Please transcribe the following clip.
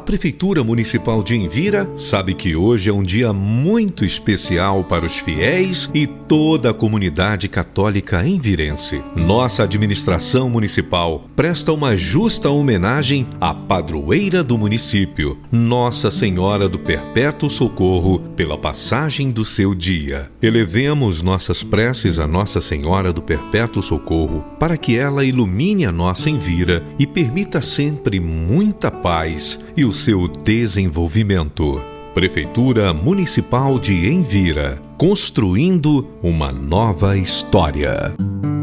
Prefeitura Municipal de Envira sabe que hoje é um dia muito especial para os fiéis e toda a comunidade católica envirense. Nossa administração municipal presta uma justa homenagem à padroeira do município, Nossa Senhora do Perpétuo Socorro, pela passagem do seu dia. Elevemos nossas preces a Nossa Senhora do Perpétuo Socorro para que ela ilumine a nossa Envira e permita sempre muita paz e o seu desenvolvimento. Prefeitura Municipal de Envira, construindo uma nova história.